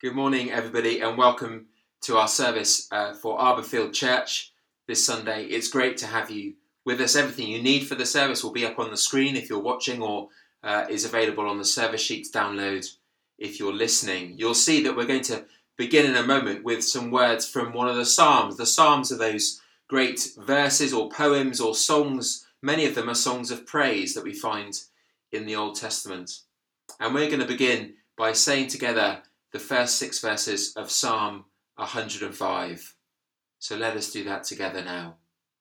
Good morning, everybody, and welcome to our service for Arborfield Church this Sunday. It's great to have you with us. Everything you need for the service will be up on the screen if you're watching, or is available on the service sheets download if you're listening. You'll see that we're going to begin in a moment with some words from one of the Psalms. The Psalms are those great verses or poems or songs. Many of them are songs of praise that we find in the Old Testament. And we're going to begin by saying together the first 6 verses of Psalm 105. So let us do that together now.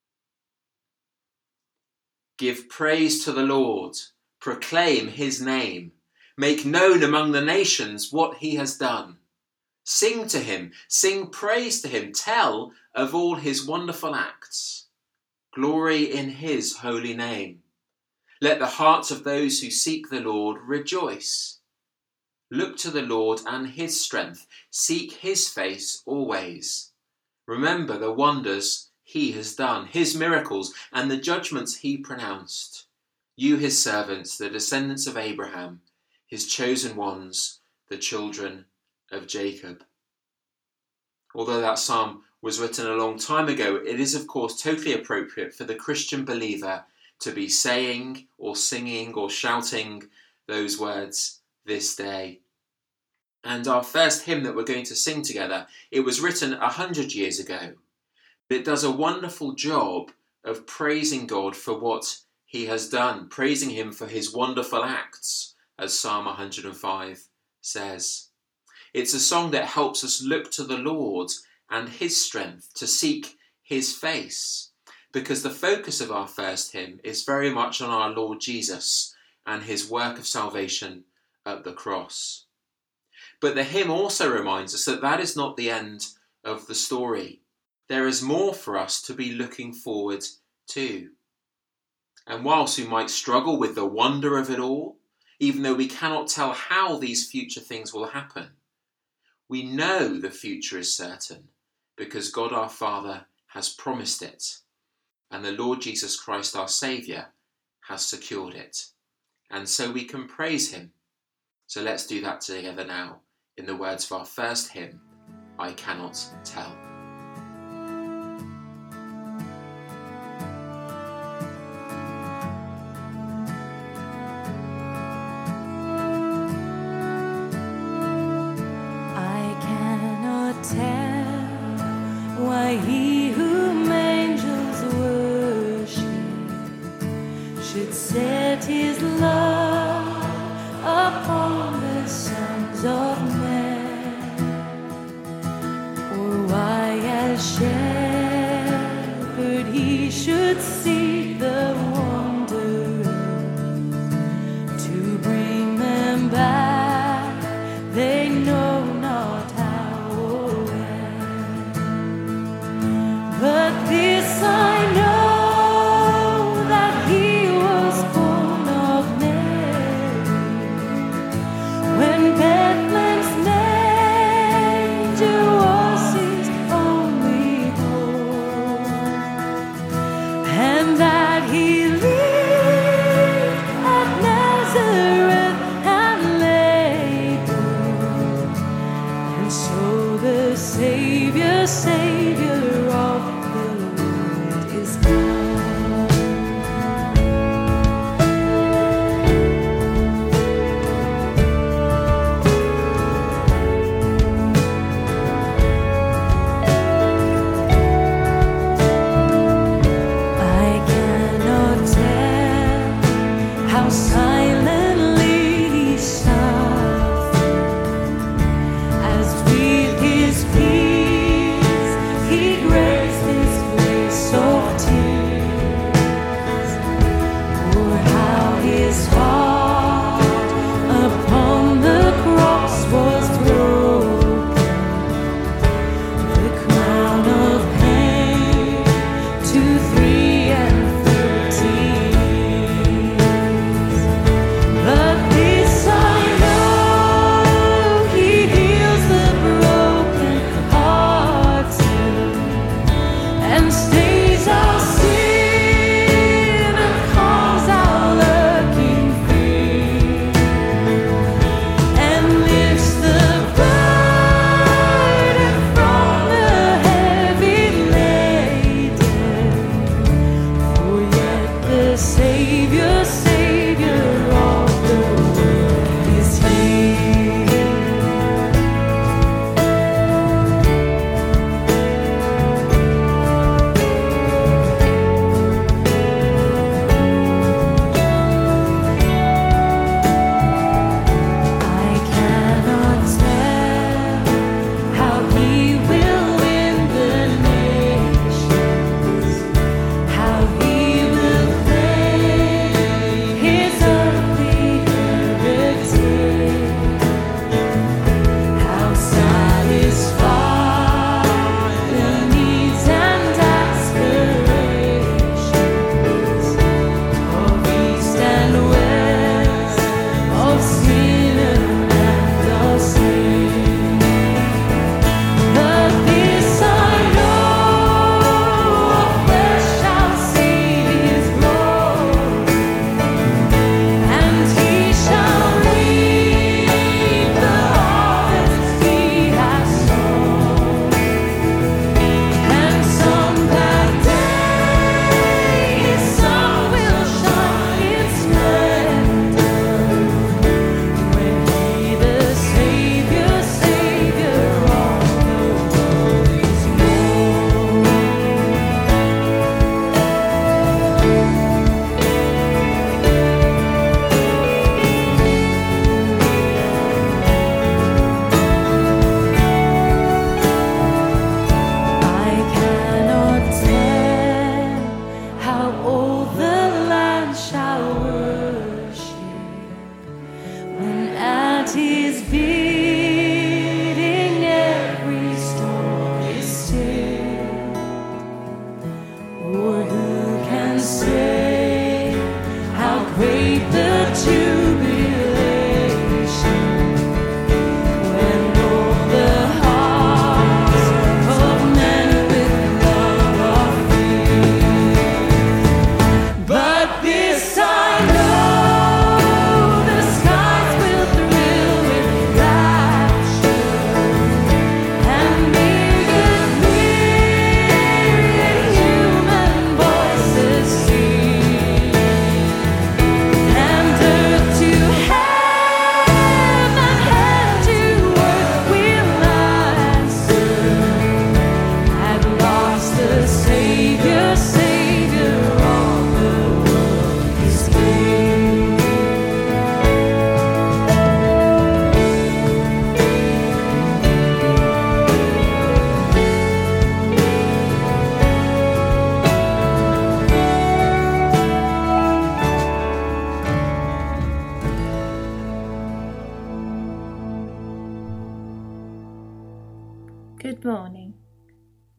Give praise to the Lord, proclaim his name, make known among the nations what he has done. Sing to him, sing praise to him, tell of all his wonderful acts. Glory in his holy name. Let the hearts of those who seek the Lord rejoice. Look to the Lord and his strength. Seek his face always. Remember the wonders he has done, his miracles and the judgments he pronounced. You, his servants, the descendants of Abraham, his chosen ones, the children of Jacob. Although that psalm was written a long time ago, it is of course totally appropriate for the Christian believer to be saying or singing or shouting those words this day. And our first hymn that we're going to sing together, it was written 100 years ago. But it does a wonderful job of praising God for what he has done, praising him for his wonderful acts, as Psalm 105 says. It's a song that helps us look to the Lord and his strength, to seek his face, because the focus of our first hymn is very much on our Lord Jesus and his work of salvation at the cross. But the hymn also reminds us that that is not the end of the story. There is more for us to be looking forward to. And whilst we might struggle with the wonder of it all, even though we cannot tell how these future things will happen, we know the future is certain because God our Father has promised it, and the Lord Jesus Christ our Saviour has secured it. And so we can praise him. So let's do that together now, in the words of our first hymn, I Cannot Tell. I cannot tell why he whom angels worship should set his love upon the sons of men. Shepherd, he should seek the wanderers to bring them back, they know not how or when. But this I know, that he was born of Mary, when Bethlehem's manger was his only hope, and that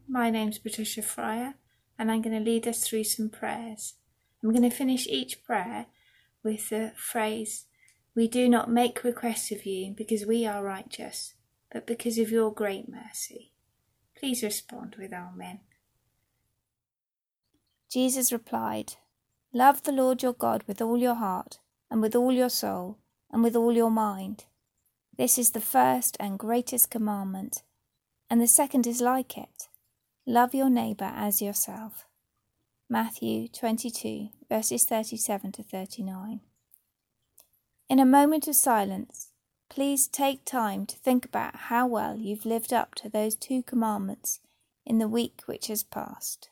My name's Patricia Fryer, and I'm going to lead us through some prayers. I'm going to finish each prayer with the phrase, "We do not make requests of you because we are righteous, but because of your great mercy." Please respond with Amen. Jesus replied, "Love the Lord your God with all your heart, and with all your soul, and with all your mind. This is the first and greatest commandment, and the second is like it. Love your neighbour as yourself." Matthew 22, verses 37 to 39. In a moment of silence, please take time to think about how well you've lived up to those 2 commandments in the week which has passed.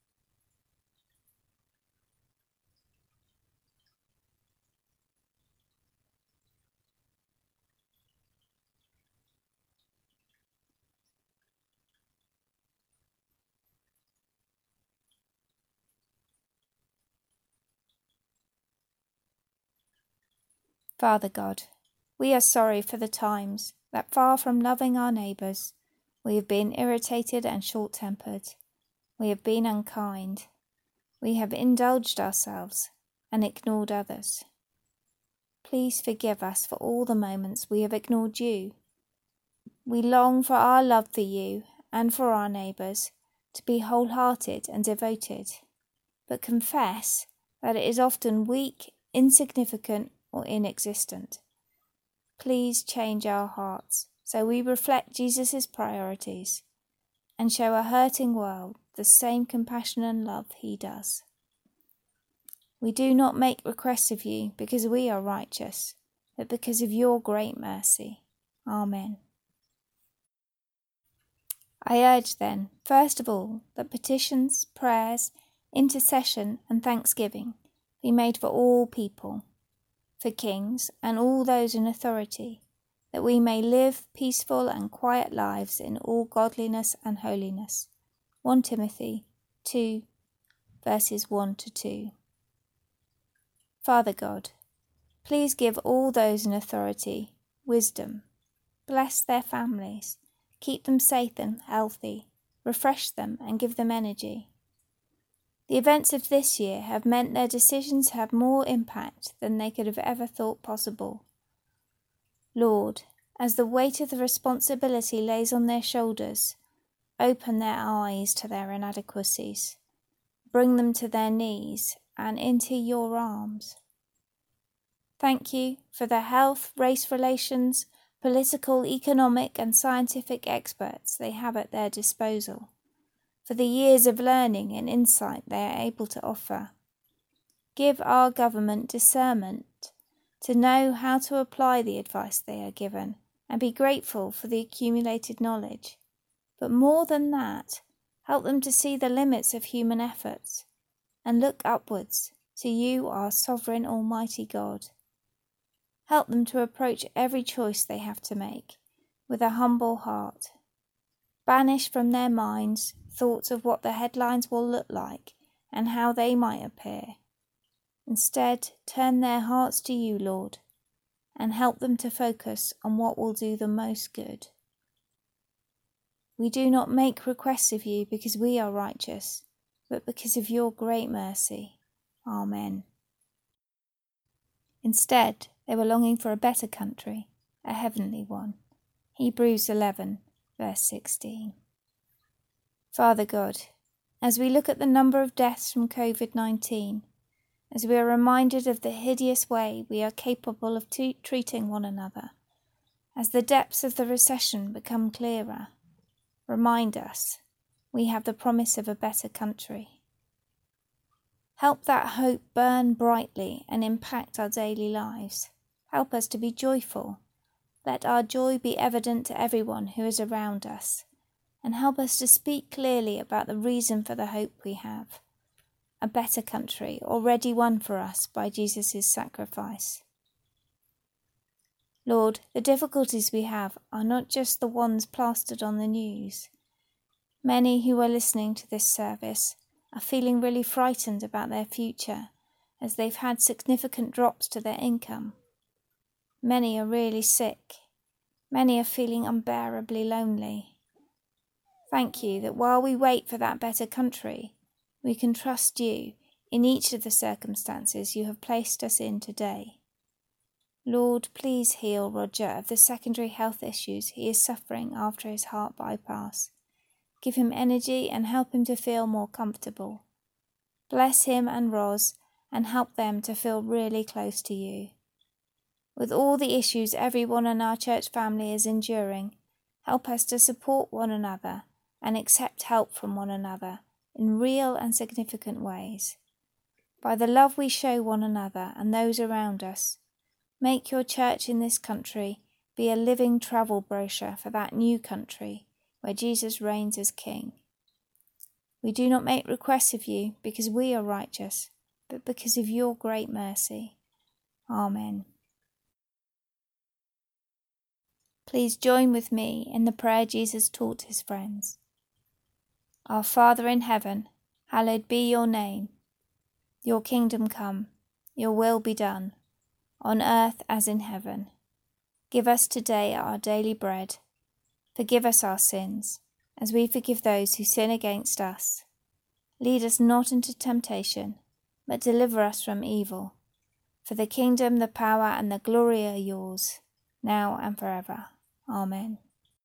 Father God, we are sorry for the times that, far from loving our neighbours, we have been irritated and short-tempered. We have been unkind. We have indulged ourselves and ignored others. Please forgive us for all the moments we have ignored you. We long for our love for you and for our neighbours to be wholehearted and devoted, but confess that it is often weak, insignificant, or inexistent. Please change our hearts so we reflect Jesus' priorities and show a hurting world the same compassion and love he does. We do not make requests of you because we are righteous, but because of your great mercy. Amen. I urge then, first of all, that petitions, prayers, intercession and thanksgiving be made for all people, for kings and all those in authority, that we may live peaceful and quiet lives in all godliness and holiness. 1 Timothy 2, verses 1 to 2. Father God, please give all those in authority wisdom. Bless their families, keep them safe and healthy, refresh them and give them energy. The events of this year have meant their decisions have more impact than they could have ever thought possible. Lord, as the weight of the responsibility lays on their shoulders, open their eyes to their inadequacies, bring them to their knees and into your arms. Thank you for the health, race relations, political, economic and scientific experts they have at their disposal, for the years of learning and insight they are able to offer. Give our government discernment to know how to apply the advice they are given and be grateful for the accumulated knowledge. But more than that, help them to see the limits of human efforts and look upwards to you, our sovereign Almighty God. Help them to approach every choice they have to make with a humble heart. Banish from their minds thoughts of what the headlines will look like and how they might appear. Instead, turn their hearts to you, Lord, and help them to focus on what will do the most good. We do not make requests of you because we are righteous, but because of your great mercy. Amen. Instead, they were longing for a better country, a heavenly one. Hebrews 11, verse 16. Father God, as we look at the number of deaths from COVID-19, as we are reminded of the hideous way we are capable of treating one another, as the depths of the recession become clearer, remind us we have the promise of a better country. Help that hope burn brightly and impact our daily lives. Help us to be joyful. Let our joy be evident to everyone who is around us, and help us to speak clearly about the reason for the hope we have. A better country already won for us by Jesus' sacrifice. Lord, the difficulties we have are not just the ones plastered on the news. Many who are listening to this service are feeling really frightened about their future as they've had significant drops to their income. Many are really sick. Many are feeling unbearably lonely. Thank you that while we wait for that better country, we can trust you in each of the circumstances you have placed us in today. Lord, please heal Roger of the secondary health issues he is suffering after his heart bypass. Give him energy and help him to feel more comfortable. Bless him and Ros and help them to feel really close to you. With all the issues everyone in our church family is enduring, help us to support one another and accept help from one another in real and significant ways. By the love we show one another and those around us, make your church in this country be a living travel brochure for that new country where Jesus reigns as King. We do not make requests of you because we are righteous, but because of your great mercy. Amen. Please join with me in the prayer Jesus taught his friends. Our Father in heaven, hallowed be your name. Your kingdom come, your will be done, on earth as in heaven. Give us today our daily bread. Forgive us our sins, as we forgive those who sin against us. Lead us not into temptation, but deliver us from evil. For the kingdom, the power, and the glory are yours, now and forever. Amen.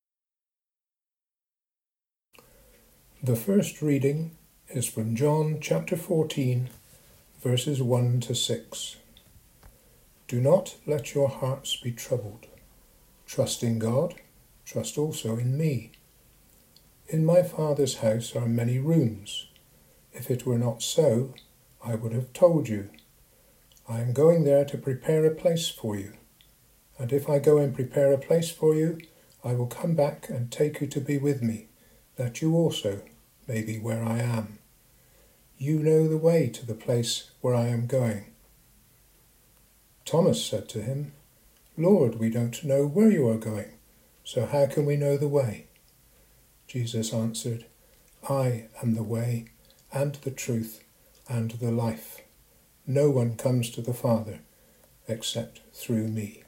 The first reading is from John chapter 14, verses 1 to 6. Do not let your hearts be troubled. Trust in God, trust also in me. In my Father's house are many rooms. If it were not so, I would have told you. I am going there to prepare a place for you. And if I go and prepare a place for you, I will come back and take you to be with me, that you also may be where I am. You know the way to the place where I am going. Thomas said to him, Lord, we don't know where you are going, so how can we know the way? Jesus answered, I am the way, and the truth, and the life. No one comes to the Father except through me.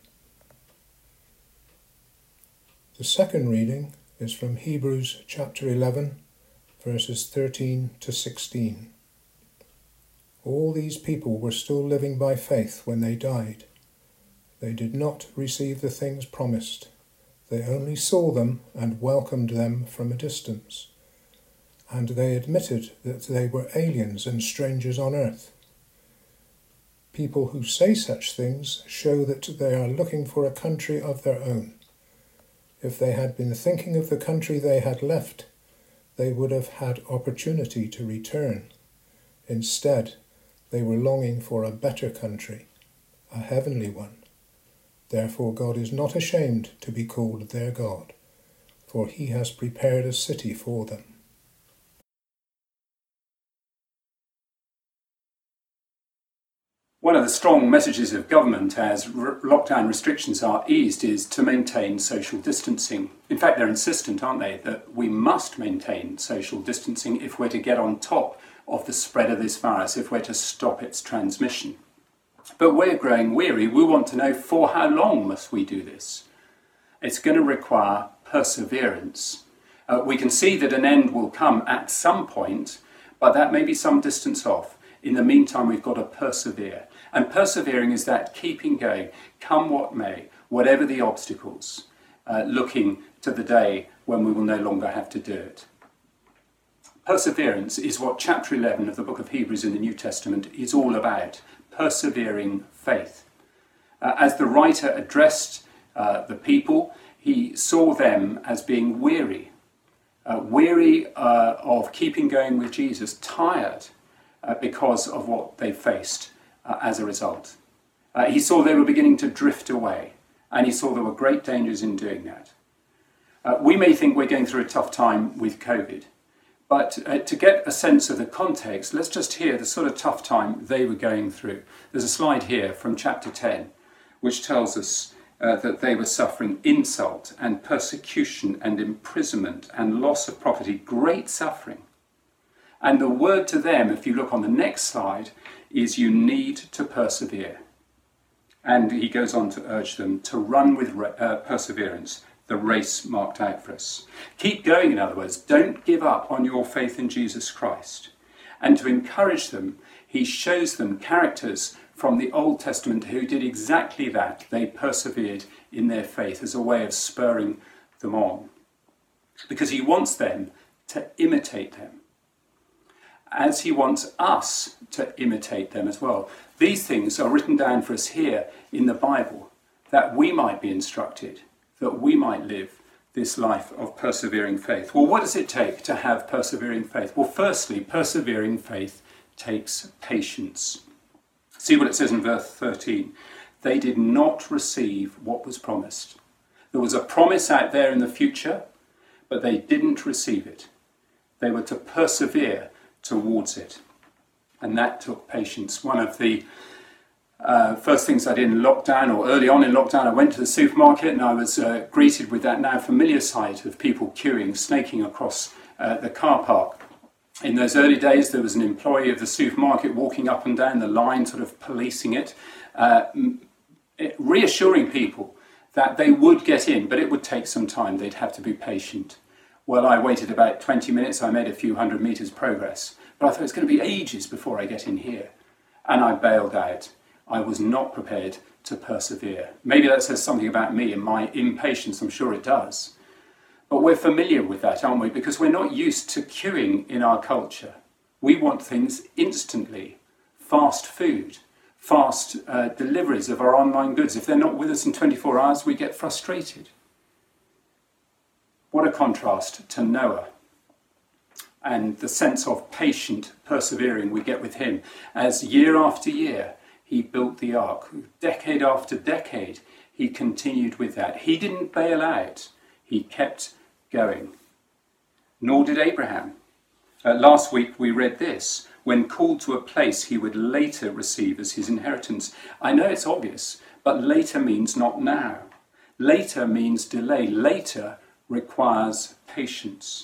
The second reading is from Hebrews chapter 11, verses 13 to 16. All these people were still living by faith when they died. They did not receive the things promised. They only saw them and welcomed them from a distance. And they admitted that they were aliens and strangers on earth. People who say such things show that they are looking for a country of their own. If they had been thinking of the country they had left, they would have had opportunity to return. Instead, they were longing for a better country, a heavenly one. Therefore God is not ashamed to be called their God, for he has prepared a city for them. One of the strong messages of government as lockdown restrictions are eased is to maintain social distancing. In fact, they're insistent, aren't they, that we must maintain social distancing if we're to get on top of the spread of this virus, if we're to stop its transmission. But we're growing weary. We want to know, for how long must we do this? It's going to require perseverance. We can see that an end will come at some point, but that may be some distance off. In the meantime, we've got to persevere. And persevering is that keeping going, come what may, whatever the obstacles, looking to the day when we will no longer have to do it. Perseverance is what chapter 11 of the book of Hebrews in the New Testament is all about, persevering faith. As the writer addressed the people, he saw them as being weary of keeping going with Jesus, tired because of what they faced as a result. He saw they were beginning to drift away, and he saw there were great dangers in doing that. We may think we're going through a tough time with COVID, but to get a sense of the context, let's just hear the sort of tough time they were going through. There's a slide here from chapter 10, which tells us that they were suffering insult and persecution and imprisonment and loss of property, great suffering. And the word to them, if you look on the next slide, is you need to persevere. And he goes on to urge them to run with perseverance the race marked out for us. Keep going, in other words. Don't give up on your faith in Jesus Christ. And to encourage them, he shows them characters from the Old Testament who did exactly that. They persevered in their faith as a way of spurring them on. Because he wants them to imitate them, as he wants us to imitate them as well. These things are written down for us here in the Bible, that we might be instructed, that we might live this life of persevering faith. Well, what does it take to have persevering faith? Well, firstly, persevering faith takes patience. See what it says in verse 13. They did not receive what was promised. There was a promise out there in the future, but they didn't receive it. They were to persevere towards it. And that took patience. One of the first things I did in lockdown, or early on in lockdown, I went to the supermarket and I was greeted with that now familiar sight of people queuing, snaking across the car park. In those early days, there was an employee of the supermarket walking up and down the line, sort of policing it, reassuring people that they would get in, but it would take some time. They'd have to be patient. Well, I waited about 20 minutes. I made a few hundred meters progress, but I thought it's going to be ages before I get in here. And I bailed out. I was not prepared to persevere. Maybe that says something about me and my impatience. I'm sure it does. But we're familiar with that, aren't we? Because we're not used to queuing in our culture. We want things instantly. Fast food, fast deliveries of our online goods. If they're not with us in 24 hours, we get frustrated. What a contrast to Noah and the sense of patient persevering we get with him. As year after year, he built the ark. Decade after decade, he continued with that. He didn't bail out. He kept going. Nor did Abraham. Last week we read this. When called to a place he would later receive as his inheritance. I know it's obvious, but later means not now. Later means delay. Later requires patience.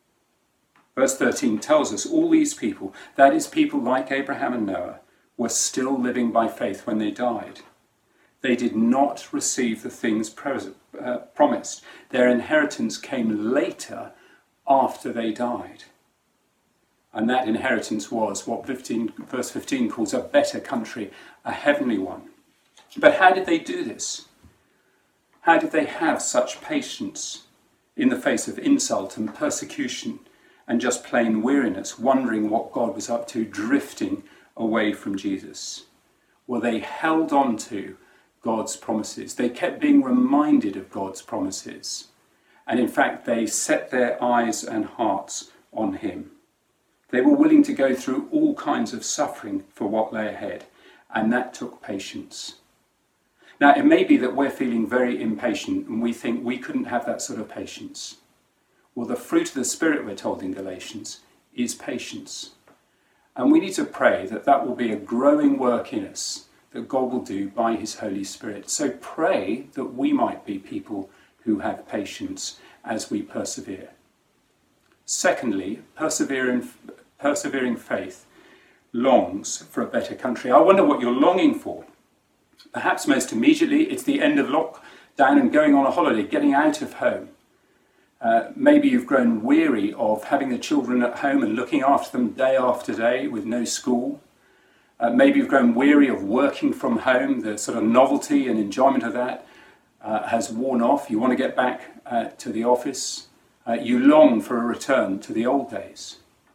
Verse 13 tells us all these people, that is people like Abraham and Noah, were still living by faith when they died. They did not receive the things promised. Their inheritance came later after they died. And that inheritance was what verse 15 calls a better country, a heavenly one. But how did they do this? How did they have such patience in the face of insult and persecution and just plain weariness, wondering what God was up to, drifting away from Jesus? Well, they held on to God's promises. They kept being reminded of God's promises. And in fact, they set their eyes and hearts on him. They were willing to go through all kinds of suffering for what lay ahead. And that took patience. Now, it may be that we're feeling very impatient and we think we couldn't have that sort of patience. Well, the fruit of the Spirit, we're told in Galatians, is patience. And we need to pray that that will be a growing work in us, that God will do by his Holy Spirit. So pray that we might be people who have patience as we persevere. Secondly, persevering faith longs for a better country. I wonder what you're longing for. Perhaps most immediately it's the end of lockdown and going on a holiday, getting out of home. Maybe you've grown weary of having the children at home and looking after them day after day with no school. Maybe you've grown weary of working from home. The sort of novelty and enjoyment of that has worn off. You want to get back to the office. You long for a return to the old days.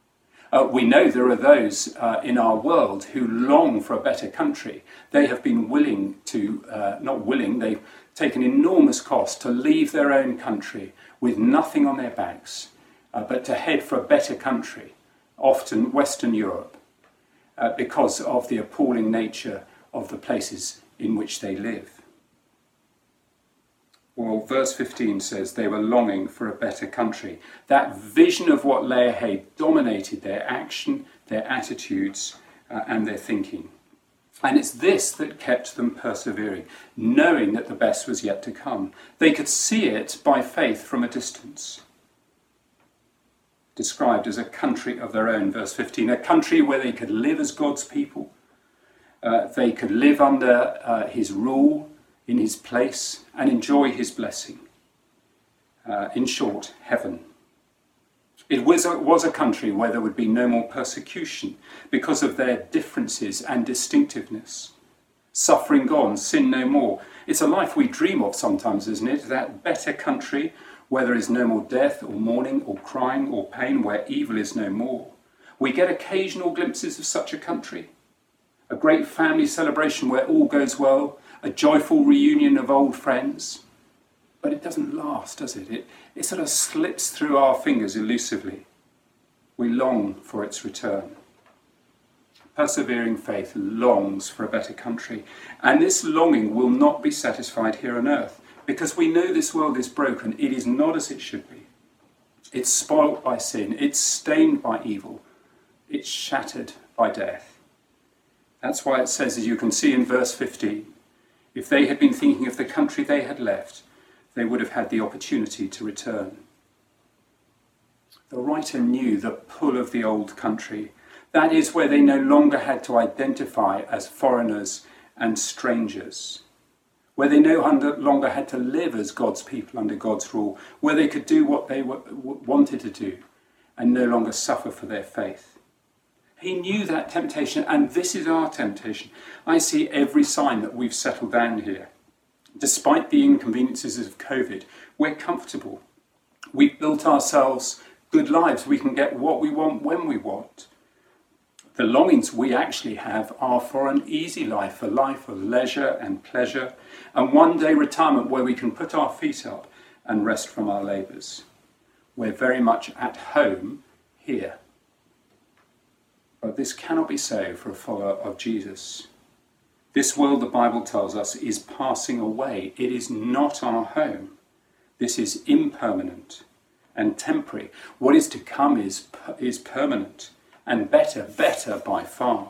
We know there are those in our world who long for a better country. They have been willing to, they've taken enormous cost to leave their own country with nothing on their backs, but to head for a better country, often Western Europe, because of the appalling nature of the places in which they live. Well, verse 15 says they were longing for a better country. That vision of what lay ahead dominated their action, their attitudes, and their thinking. And it's this that kept them persevering, knowing that the best was yet to come. They could see it by faith from a distance. Described as a country of their own, verse 15, a country where they could live as God's people. They could live under his rule, in his place, and enjoy his blessing. In short, heaven. It was a country where there would be no more persecution because of their differences and distinctiveness. Suffering gone, sin no more. It's a life we dream of sometimes, isn't it? That better country where there is no more death or mourning or crying or pain, where evil is no more. We get occasional glimpses of such a country. A great family celebration where all goes well, a joyful reunion of old friends. But it doesn't last, does it? It sort of slips through our fingers elusively. We long for its return. Persevering faith longs for a better country. And this longing will not be satisfied here on earth, because we know this world is broken. It is not as it should be. It's spoilt by sin. It's stained by evil. It's shattered by death. That's why it says, as you can see in verse 15, if they had been thinking of the country they had left, they would have had the opportunity to return. The writer knew the pull of the old country. That is where they no longer had to identify as foreigners and strangers, where they no longer had to live as God's people under God's rule, where they could do what they wanted to do and no longer suffer for their faith. He knew that temptation, and this is our temptation. I see every sign that we've settled down here. Despite the inconveniences of COVID, we're comfortable. We've built ourselves good lives. We can get what we want when we want. The longings we actually have are for an easy life, a life of leisure and pleasure, and one day retirement where we can put our feet up and rest from our labours. We're very much at home here. But this cannot be so for a follower of Jesus. This world, the Bible tells us, is passing away. It is not our home. This is impermanent and temporary. What is to come is permanent and better by far.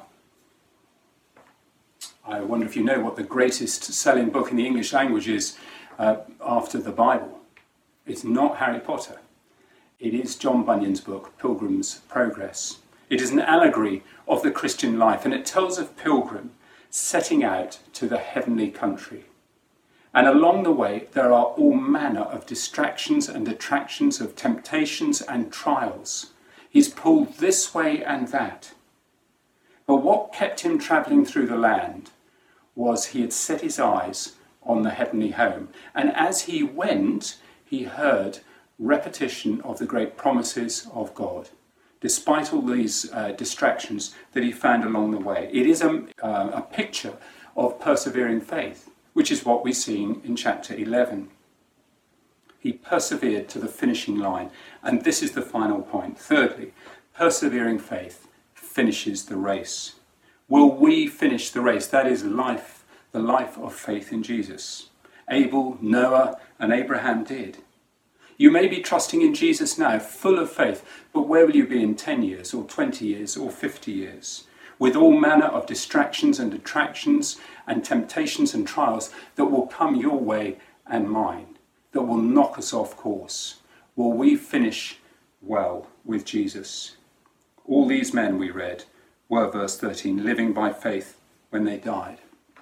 I wonder if you know what the greatest selling book in the English language is after the Bible. It's not Harry Potter. It is John Bunyan's book, Pilgrim's Progress. It is an allegory of the Christian life, and it tells of Pilgrim setting out to the heavenly country. And along the way, there are all manner of distractions and attractions, of temptations and trials. He's pulled this way and that. But what kept him travelling through the land was he had set his eyes on the heavenly home. And as he went, he heard repetition of the great promises of God, despite all these distractions that he found along the way. It is a picture of persevering faith, which is what we see in chapter 11. He persevered to the finishing line, and this is the final point. Thirdly, persevering faith finishes the race. Will we finish the race? That is life, the life of faith in Jesus. Abel, Noah, and Abraham did. You may be trusting in Jesus now, full of faith, but where will you be in 10 years or 20 years or 50 years? With all manner of distractions and attractions and temptations and trials that will come your way and mine, that will knock us off course. Will we finish well with Jesus? All these men, we read, were, verse 13, living by faith when they died.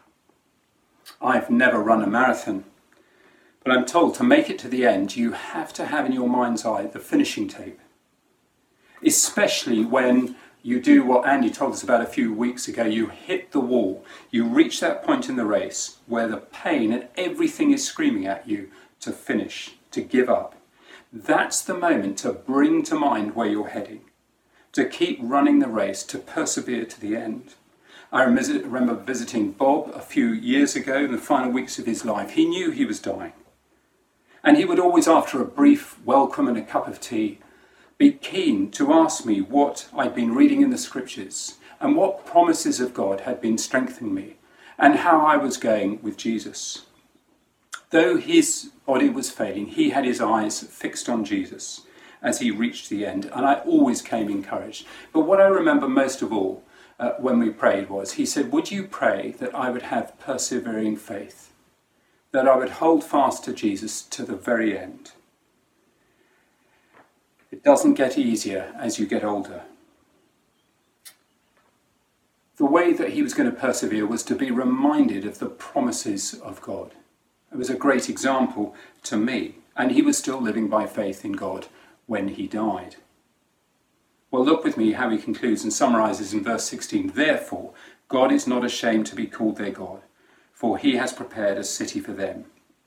I've never run a marathon, but I'm told to make it to the end, you have to have in your mind's eye the finishing tape. Especially when you do what Andy told us about a few weeks ago. You hit the wall. You reach that point in the race where the pain and everything is screaming at you to finish, to give up. That's the moment to bring to mind where you're heading, to keep running the race, to persevere to the end. I remember visiting Bob a few years ago in the final weeks of his life. He knew he was dying. And he would always, after a brief welcome and a cup of tea, be keen to ask me what I'd been reading in the scriptures and what promises of God had been strengthening me and how I was going with Jesus. Though his body was failing, he had his eyes fixed on Jesus as he reached the end, and I always came encouraged. But what I remember most of all when we prayed was, he said, would you pray that I would have persevering faith, that I would hold fast to Jesus to the very end? It doesn't get easier as you get older. The way that he was going to persevere was to be reminded of the promises of God. It was a great example to me and he was still living by faith in God when he died. Well, look with me how he concludes and summarises in verse 16. Therefore, God is not ashamed to be called their God, for he has prepared a city for them.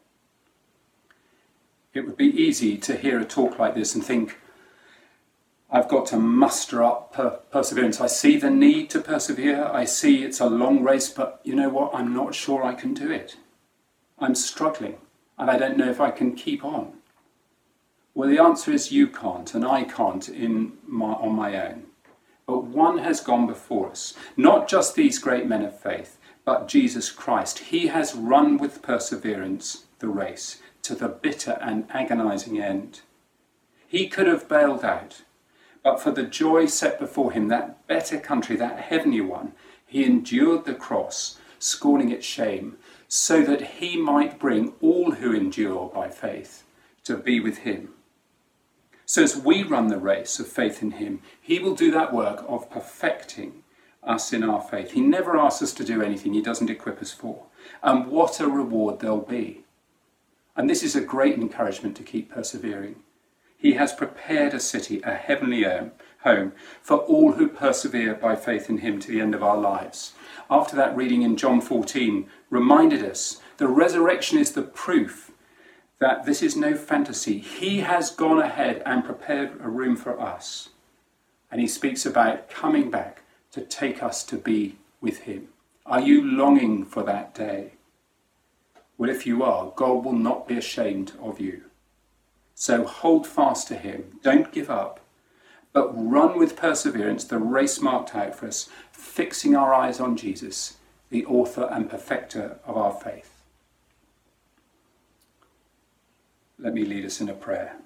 It would be easy to hear a talk like this and think, I've got to muster up perseverance. I see the need to persevere. I see it's a long race, but you know what? I'm not sure I can do it. I'm struggling, and I don't know if I can keep on. Well, the answer is you can't, and I can't on my own. But one has gone before us, not just these great men of faith, but Jesus Christ. He has run with perseverance the race to the bitter and agonizing end. He could have bailed out, but for the joy set before him, that better country, that heavenly one, he endured the cross, scorning its shame, so that he might bring all who endure by faith to be with him. So as we run the race of faith in him, he will do that work of perfecting us in our faith. He never asks us to do anything he doesn't equip us for. And what a reward there'll be. And this is a great encouragement to keep persevering. He has prepared a city, a heavenly home, for all who persevere by faith in him to the end of our lives. After that reading in John 14 reminded us the resurrection is the proof that this is no fantasy. He has gone ahead and prepared a room for us. And he speaks about coming back to take us to be with him. Are you longing for that day? Well, if you are, God will not be ashamed of you. So hold fast to him. Don't give up, but run with perseverance the race marked out for us, fixing our eyes on Jesus, the author and perfecter of our faith. Let me lead us in a prayer.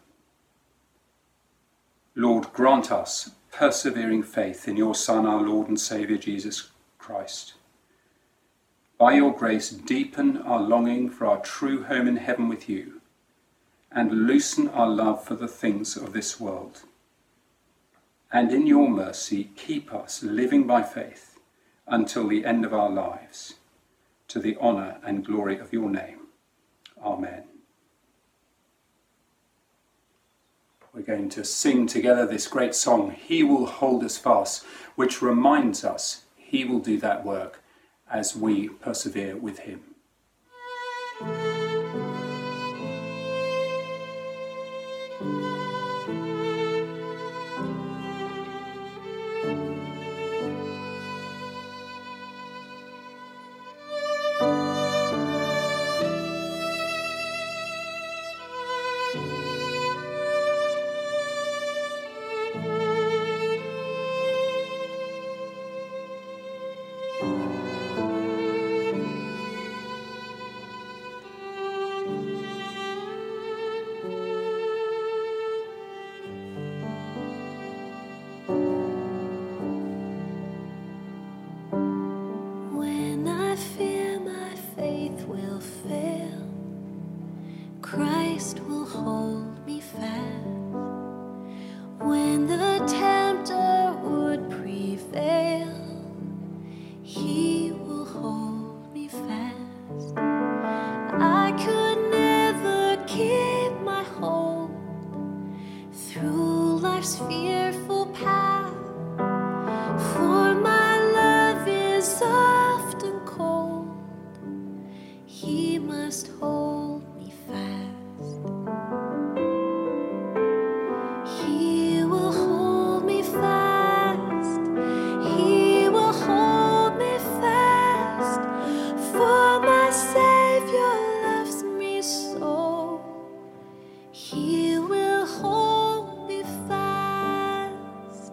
Lord, grant us persevering faith in your Son, our Lord and Saviour, Jesus Christ. By your grace, deepen our longing for our true home in heaven with you, and loosen our love for the things of this world. And in your mercy, keep us living by faith until the end of our lives, to the honour and glory of your name. Amen. We're going to sing together this great song, He Will Hold Us Fast, which reminds us he will do that work as we persevere with him. When I fear my faith will fail, Christ will hold me fast. When the tempter would prevail, he will hold me fast. I could never keep my hold through life's fearful path, for my love is often cold. He must hold me fast. He will hold me fast. He will hold me fast. For my Savior loves me so. He will hold me fast.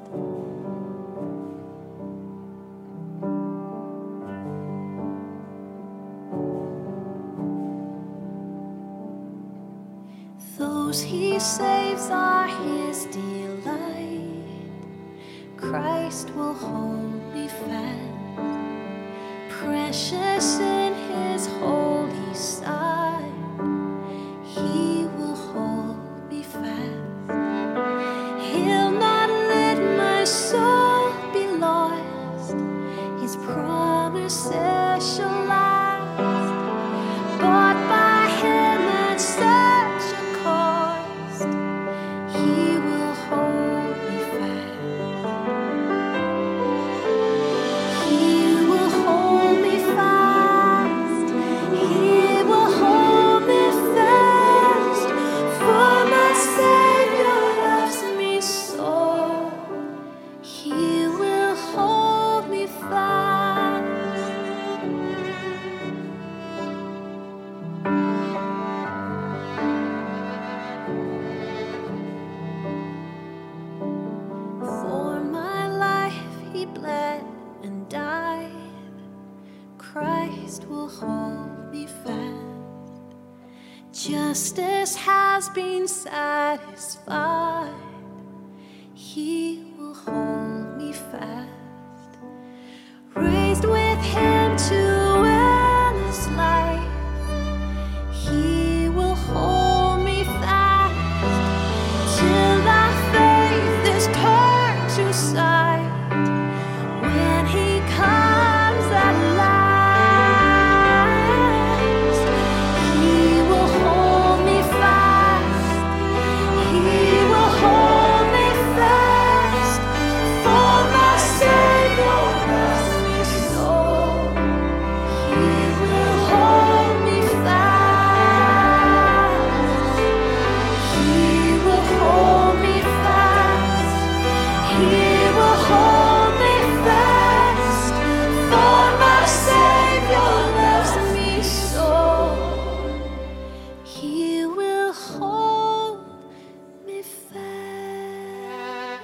Those he saves are his delight. Christ will hold me fast. Precious in his holy sight, he will hold me fast. He'll not let my soul be lost. His promises shall last. Bought by him at such a cost. He will hold me fast. For my life he bled and died. Christ will hold me fast. Justice has been satisfied. He will hold me fast. Raised with him to endless life. He will hold me fast till thy faith is turned to sight. When he comes at last, he will hold me fast. He will hold me fast. For my Savior loves me so. He will hold me fast. He will hold me fast. He will hold me fast. For my Savior loves me so. He will hold me fast.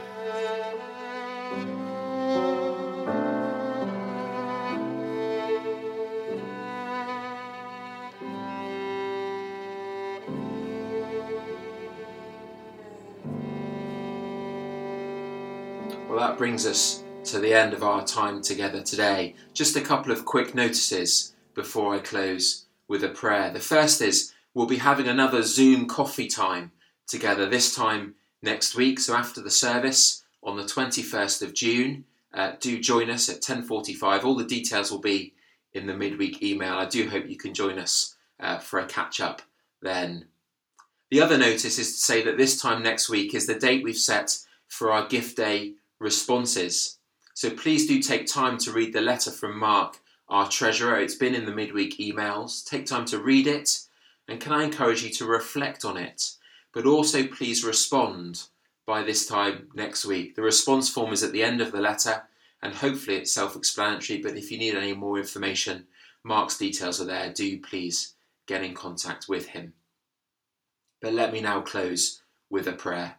Well, that brings us to the end of our time together today. Just a couple of quick notices before I close with a prayer. The first is we'll be having another Zoom coffee time together, this time next week. So after the service on the 21st of June, do join us at 10:45. All the details will be in the midweek email. I do hope you can join us for a catch-up then. The other notice is to say that this time next week is the date we've set for our gift day responses. So please do take time to read the letter from Mark, our treasurer. It's been in the midweek emails. Take time to read it, and can I encourage you to reflect on it, but also please respond by this time next week. The response form is at the end of the letter, and hopefully it's self-explanatory, but if you need any more information, Mark's details are there. Do please get in contact with him. But let me now close with a prayer.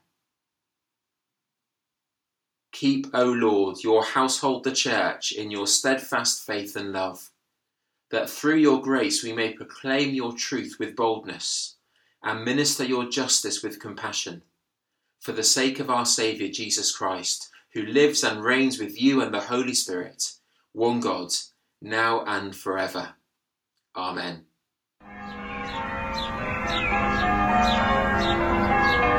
Keep, O Lord, your household, the church, in your steadfast faith and love, that through your grace we may proclaim your truth with boldness and minister your justice with compassion, for the sake of our Saviour Jesus Christ, who lives and reigns with you and the Holy Spirit, one God, now and forever. Amen.